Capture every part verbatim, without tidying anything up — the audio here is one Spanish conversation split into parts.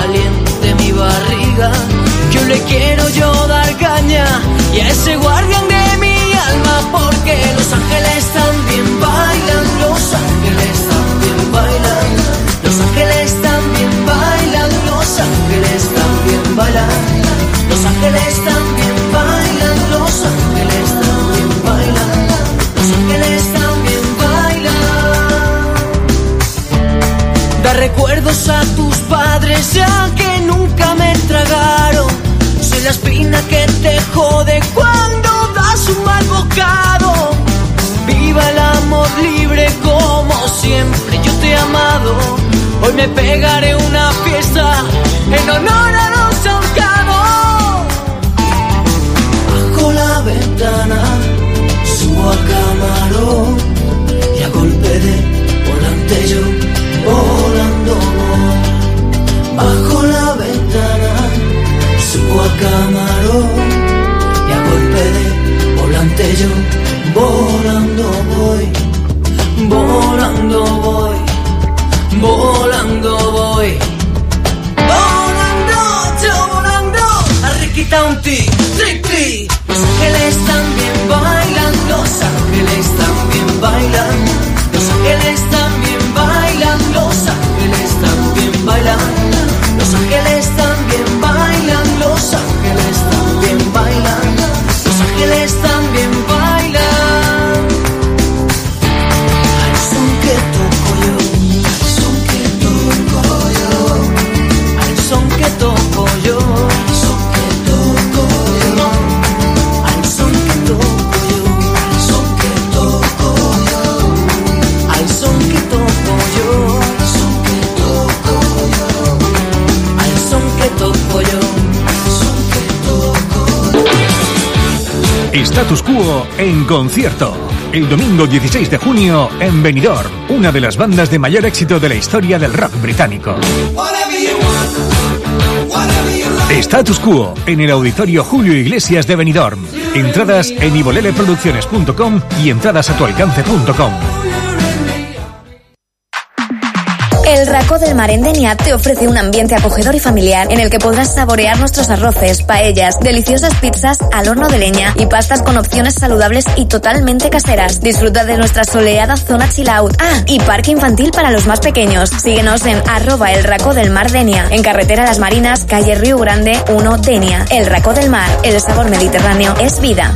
caliente mi barriga, que hoy le quiero yo dar caña y a ese guardián de mi alma, porque los ángeles también bailan, los ángeles también bailan, los ángeles también bailan, los ángeles también bailan, los ángeles también bailan, los ángeles también bailan, los ángeles también bailan. Da recuerdos a tus padres ya que nunca me tragaron, soy la espina que te jode cuando das un mal bocado. Viva el amor libre como siempre yo te he amado. Hoy me pegaré una fiesta en honor a los ahorcados. Bajo la ventana subo al camarón y a golpe de volante yo volando voy. Bajo la ventana subo al camarón y a golpe de volante yo volando voy, volando voy, volando voy, volando yo volando. Arriquita un ti, tri, tri. Los ángeles también bailan, los ángeles también bailan, los ángeles también bailan, los ángeles también bailan, los ángeles también bailan, los ángeles también bailan, los ángeles también bailan. Al son que toco yo, al son que toco yo, al son que toco yo, al son que toco yo, al son que toco yo, al son que toco yo, al son que toco yo, al son que toco yo, al son que toco yo, al son que toco yo. Status Quo en concierto. El domingo dieciséis de junio en Benidorm, una de las bandas de mayor éxito de la historia del rock británico. Status Quo en el Auditorio Julio Iglesias de Benidorm. Entradas en iboleleproducciones punto com y entradas a tu alcance punto com. El Racó del Mar en Denia te ofrece un ambiente acogedor y familiar en el que podrás saborear nuestros arroces, paellas, deliciosas pizzas al horno de leña y pastas con opciones saludables y totalmente caseras. Disfruta de nuestra soleada zona chill out. Ah, y parque infantil para los más pequeños. Síguenos en arroba el Racó del Mar Denia, en carretera Las Marinas, calle Río Grande uno, Denia. El Racó del Mar, el sabor mediterráneo es vida.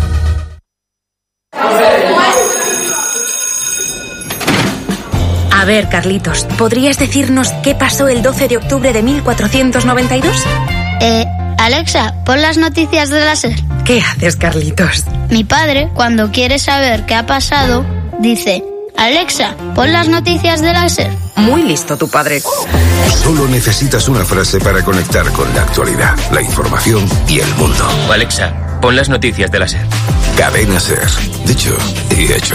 A ver, Carlitos, ¿podrías decirnos qué pasó el doce de octubre de mil cuatrocientos noventa y dos? Eh, Alexa, pon las noticias de la SER. ¿Qué haces, Carlitos? Mi padre, cuando quiere saber qué ha pasado, dice: Alexa, pon las noticias de la SER. Muy listo tu padre. Solo necesitas una frase para conectar con la actualidad, la información y el mundo. Alexa, pon las noticias de la SER. Cadena SER. Dicho y hecho.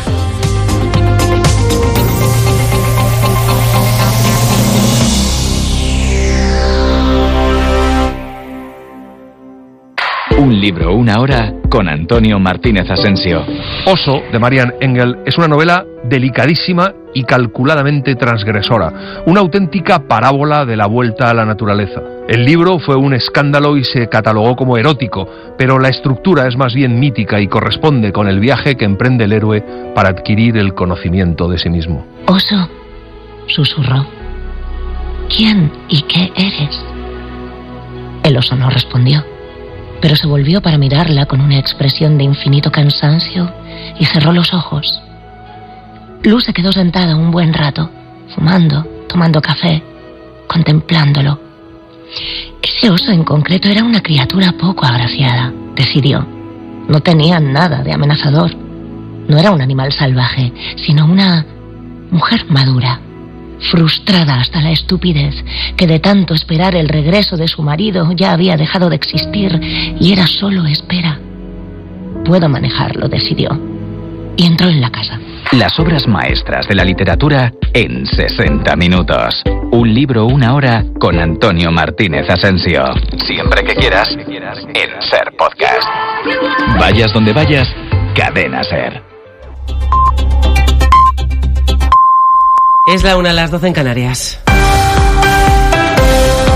Un libro, una hora, con Antonio Martínez Asensio. Oso, de Marian Engel, es una novela delicadísima y calculadamente transgresora, una auténtica parábola de la vuelta a la naturaleza. El libro fue un escándalo y se catalogó como erótico, pero la estructura es más bien mítica y corresponde con el viaje que emprende el héroe para adquirir el conocimiento de sí mismo. Oso, susurró, ¿quién y qué eres? El oso no respondió, pero se volvió para mirarla con una expresión de infinito cansancio y cerró los ojos. Luz se quedó sentada un buen rato, fumando, tomando café, contemplándolo. Ese oso en concreto era una criatura poco agraciada, decidió. No tenía nada de amenazador. No era un animal salvaje, sino una mujer madura, frustrada hasta la estupidez, que de tanto esperar el regreso de su marido ya había dejado de existir y era solo espera. Puedo manejarlo, decidió, y entró en la casa. Las obras maestras de la literatura en sesenta minutos. Un libro, una hora, con Antonio Martínez Asensio. Siempre que quieras, en SER Podcast. Vayas donde vayas, Cadena SER. Es la una, a las doce en Canarias.